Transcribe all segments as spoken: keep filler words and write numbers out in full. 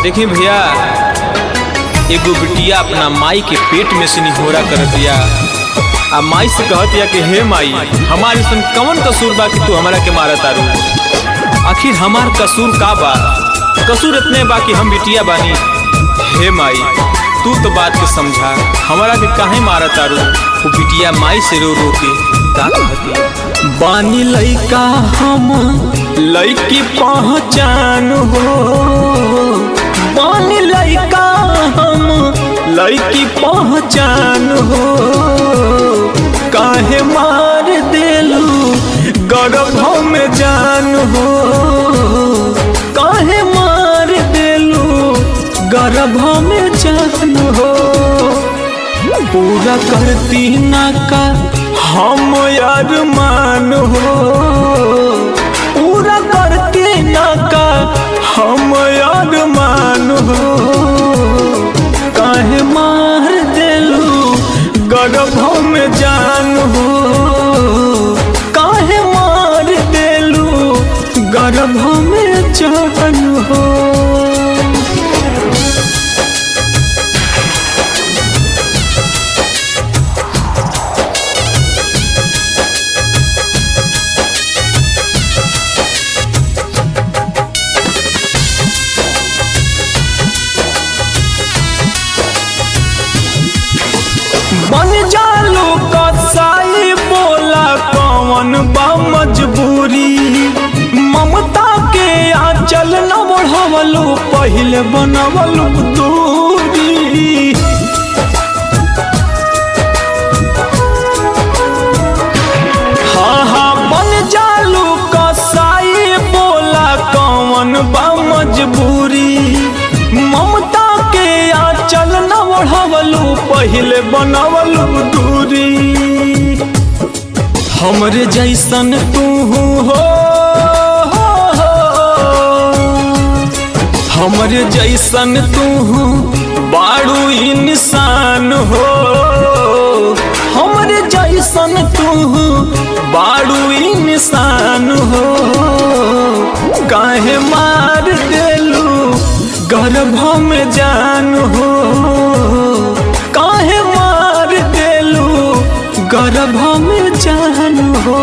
देखी भैया, एगो बिटिया अपना माई के पेट में से निहोरा कर दिया आ माई से कहत या कि हे माई, हमारे सन कौन कसूर बा कि तू हमारा के मारा तारू? आखिर हमार कसूर का बा? कसूर इतने बा कि हम बिटिया बानी। हे माई, तू तो बात के समझा, हमारा के काहे मारा तारू? वो बिटिया माई से रो रो के का कहती, बानी लइका हम लइकी पहचान हो, बानी लइका हम लइकी पहचान हो, काहे मार देलू गर्भ में जान हो, काहे मार देलू गर्भ में जान हो। पूरा करती ना का हम यार मान हो, पूरा करती ना का हम यार मान हो, काहे मार देलू गर्भ में जान हो, काहे मार देलू गर्भ में जान हो। बन जालू कसाई बोला कौन बा मजबूरी, ममता के आंचल न बढ़वलू पहले बनवलू दूरी। हाँ हाँ बन जालू कसाई बोला कौन बा मजबूरी, ममता के आंचल न बढ़वलू पहले बनवलू दूरी। हमरे जैसन तू हो, हमरे जैसन तू बाड़ू इंसान हो, हमरे जैसन तू बाड़ू इंसान हो, काहे मार देलू गर्भ में जान हो, काहे मार देलू गर्भ में जान हो।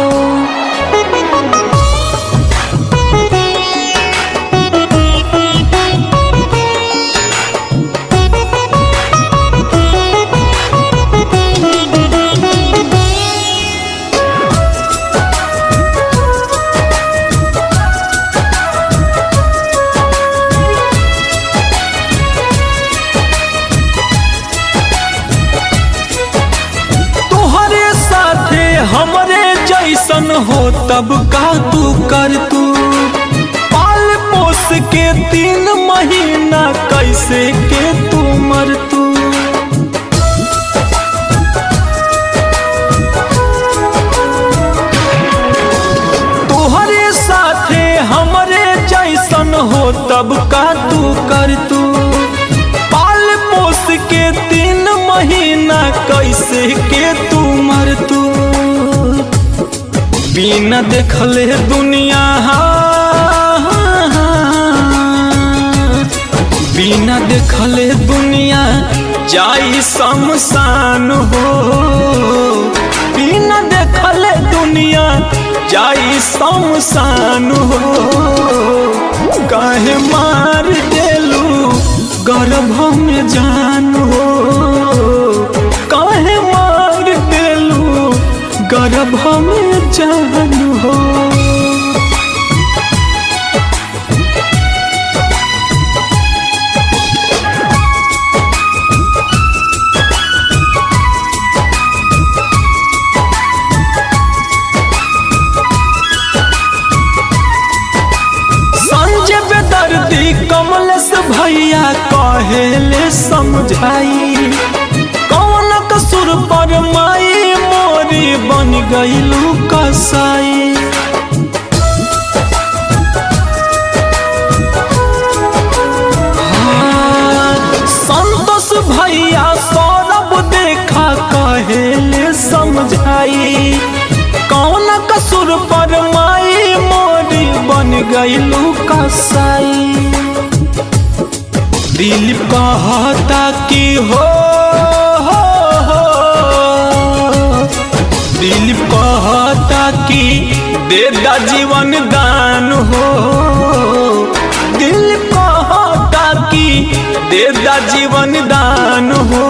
हमरे जैसन हो तब का तू कर तू, पाल पोस के तीन महीना कैसे के तू मर तू। तोहरे साथे हमरे जैसन हो तब का तू कर तू, पाल पोस के तीन महीना कैसे के तू मर तू। बिना देखले दुनिया, बिना देखले दुनिया जाई शमशान हो, बिना देखले दुनिया जाई शमशान हो, काहे मार देलू गर्भ में जान हो, काहे मार देलू गर्भ में जान हो। संजय बेदर्दी कमलेश भैया कहेले समझाई, कौन कसूर पर माई मोरी बन गईलू कसाई। हाँ, संतोष भैया सौरभ देखा कहेले समझाई, कौन कसूर पर माई मोरी बन गईलू कसाई। दिल कहता कि हो, हो, हो दिल कहता कि दे दा जीवन दान हो, दिल कहता कि दे दा जीवन दान हो।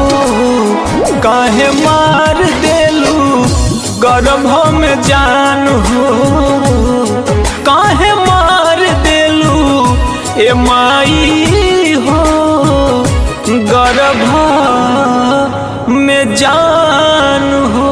काहे मार देलू गर्भ में जान हो, काहे मार देलू ए माई हो गर्भ में जान हो।